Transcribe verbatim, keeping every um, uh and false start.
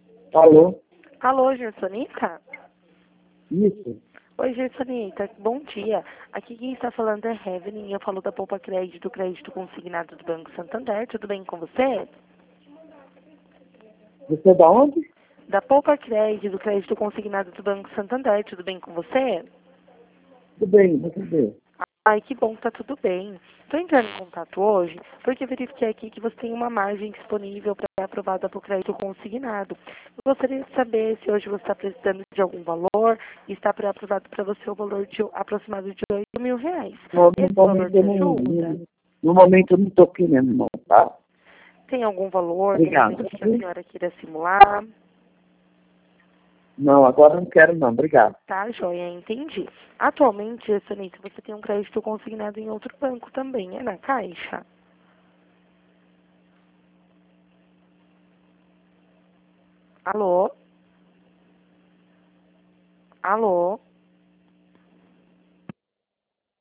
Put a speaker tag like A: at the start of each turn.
A: Alô?
B: Alô, Gersonita?
A: Isso.
B: Oi, Gersonita, bom dia. Aqui quem está falando é Evelyn, eu falo da Poupa Crédito, crédito consignado do Banco Santander. Tudo bem com você?
A: Você é da onde?
B: Da Poupa Crédito, crédito consignado do Banco Santander. Tudo bem com você?
A: Tudo bem, você vê.
B: Ai, que bom que tá tudo bem. Estou entrando em contato hoje porque verifiquei aqui que você tem uma margem disponível para ser aprovada por crédito consignado. Eu gostaria de saber se hoje você está precisando de algum valor e está pré-aprovado para você o valor de aproximado de oito mil reais.
A: No, no
B: Esse valor
A: momento
B: te
A: eu não.
B: ajuda?
A: No, no momento eu não estou querendo, não, tá?
B: Tem algum valor, de
A: Obrigado.
B: repente, que a senhora queira simular?
A: Não, agora eu não quero, não. Obrigado.
B: Tá, joia, entendi. Atualmente, Sonita, você tem um crédito consignado em outro banco também, é na Caixa? Alô? Alô?